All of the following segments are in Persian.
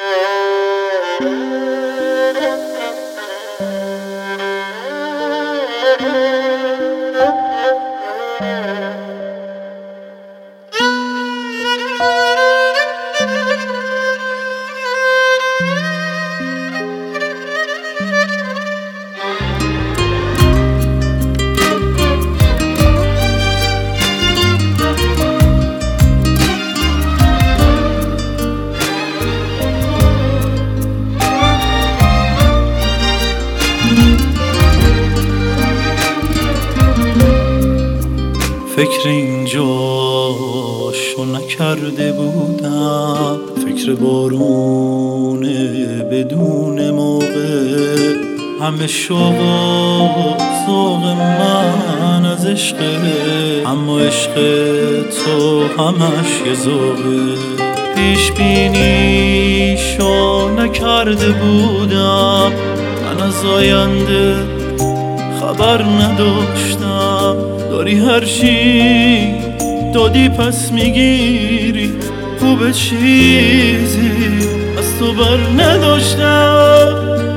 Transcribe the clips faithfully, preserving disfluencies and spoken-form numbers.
فکر اینجاشو نکرده بودم، فکر بارونه بدون موقع، همه شوق و ذوق من از عشقه، اما عشق تو همش یه ذوقه. پیش بینیشو نکرده بودم، من از آینده خبر نداشتم، داری هر چی دادی پس میگیری، خوبه چیزی از تو بر نداشتم،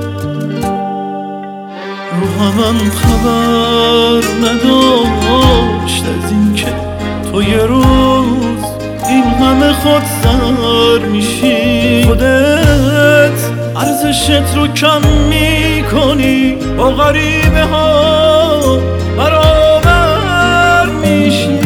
رو همم خبر نداشت از این که تو یه روز این همه خودسر میشی، خودت ارزشت رو کم میکنی، با غریبه ها برابر میشی.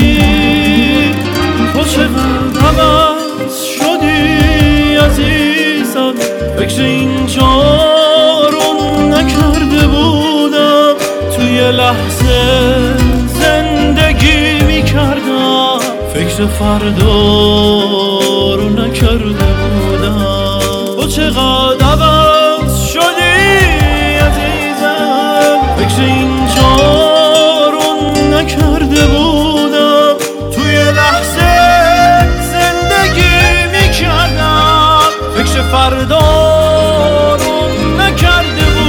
تو چقدر عوض شدی عزیزم، فکر اینجا رو نکرده بودم، توی لحظه زندگی میکردم، فکر فردا رو نکرده بودم. تو چقدر عوض شدی عزیزم، فکر اینجا رو نکرده بودم، توی لحظه زندگی میکردم، فکر فردا رو نکرده بودم.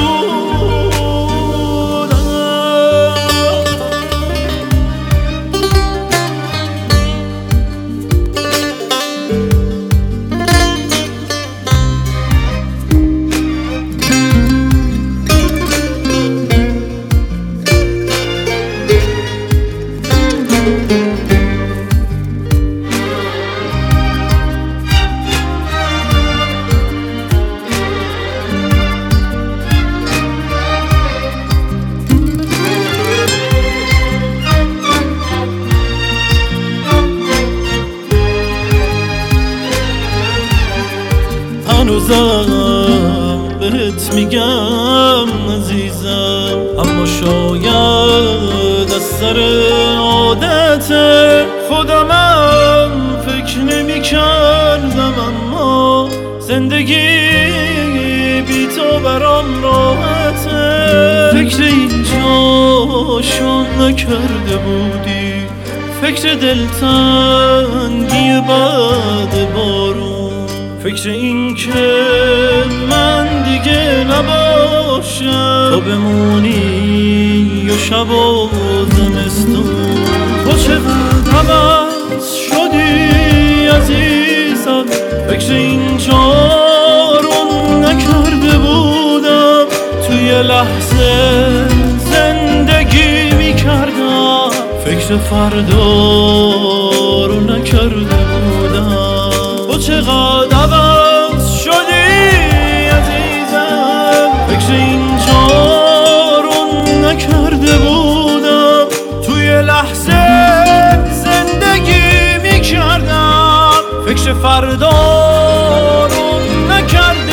هنوزم بهت میگم عزیزم، اما شاید از سر عادت خودمم فکر نمی کردم، اما زندگی بی تو برام راحته. فکر اینجاشو نکرده بودی، فکر دلتنگی بعد بارون، فکر این که من دیگه نباشم، تو بمونی و شب و زمستون. تو چقدر عوض شدی عزیزم، فکر اینجا رو نکرده بودم، توی لحظه زندگی میکردم، فکر فردا رو نکرده بودم. تو چقدر عوض شدی عزیزم، فکر اینجا رو نکرده بودم، توی لحظه زندگی میکردم، فکر فردا رو نکرده